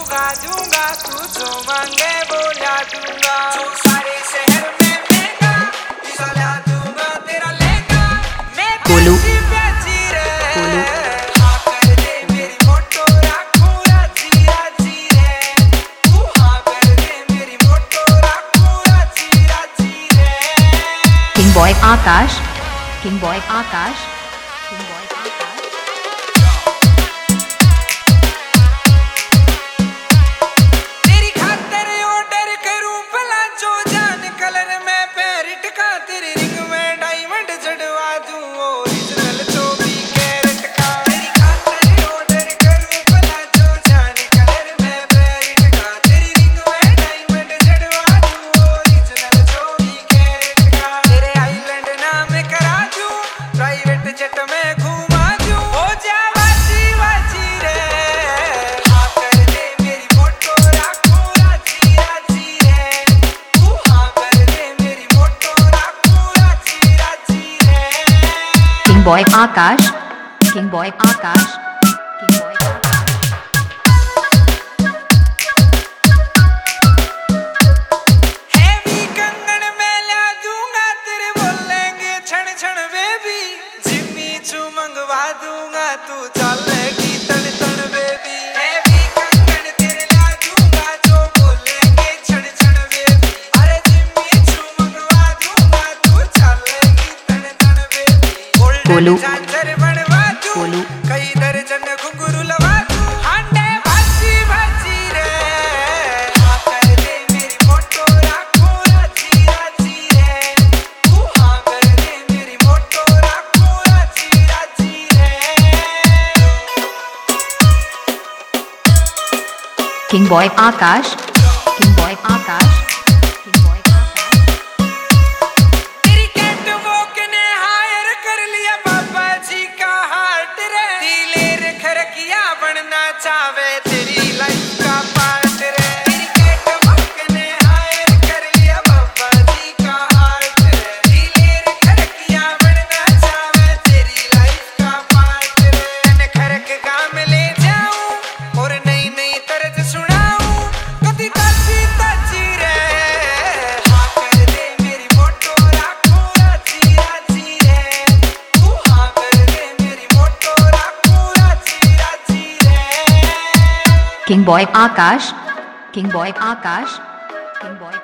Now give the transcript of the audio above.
दूंगा दूंगा, तू जो मांगे वो ला दूंगा। जो सारे शहर में महंगा पिज़्ज़ा ला दूंगा, तेरा लहंगा। मैं प्यासी प्यासी रे, हाँ कर दे मेरी मोटो राखूं राजी राजी रे। तू हाँ कर दे मेरी मोटो राखूं राजी राजी रे। King boy Akash, king boy Akash, king boy Akash. तेरी खातिर ऑर्डर करूं भला जो जान कलर में पैरिट का, तेरी रिंग में डायमंड चढ़वा दूं ओरिजिनल 24 कैरेट का। तेरी खातिर ऑर्डर करूं भला जो जान कलर में पैरिट का, तेरी रिंग में डायमंड चढ़वा दूं ओरिजिनल 24 कैरेट का। तेरे आइलैंड नाम करा दूं, प्राइवेट जेट में घुमा दूं, हो जा वाची वाची रे। हाँ कर दे मेरी मोटो राखूं राजी राजी रे। तू हाँ कर दे मेरी मोटो राखूं राजी राजी रे। King boy Akash, king boy Akash, king boy Akash. Heavy कंगन में ला दूंगा, तेरे बोलेंगे छण छण बेबी। जिम्मी चू मंगवा दूंगा, तू चलेगी तन तन बेबी। हैवी कंगन तेरे ला दूंगा, जो बोलेंगे छण छण बेबी। अरे जिम्मी चू मंगवा दूंगा, तू चलेगी तन तन बेबी। गोलू। गोल्डन झांझर बनवा दूं, गोलू। कई दर्जन घुंघरू लगा दूं, हांडे भाजी भाजी रे। हाँ कर दे मेरी मोटो राखूं राजी राजी रे। तू हाँ कर दे मेरी मोटो राखूं राजी राजी रे। King boy Akash, king boy Akash, king boy Akash. तेरी कैटवॉक ने हायर कर लिया बाबा जी का हार्ट रे। दिलेर खरकिया बनना चाहे तेरी लाइफ का पार्ट रे। तेरी कैटवॉक ने हायर कर लिया बाबा जी का हार्ट रे। दिलेर खरकिया बनना चाहे तेरी लाइफ का पार्ट रे। तन खरक गांव ले जाऊं और नई नई तर्ज सुनाऊं, कदी ताजी ताजी रे। हाँ कर दे मेरी मोटो राखूं राजी राजी रे। तू हाँ कर दे मेरी मोटो राखूं राजी राजी रे। King boy Akash, king boy Akash, king boy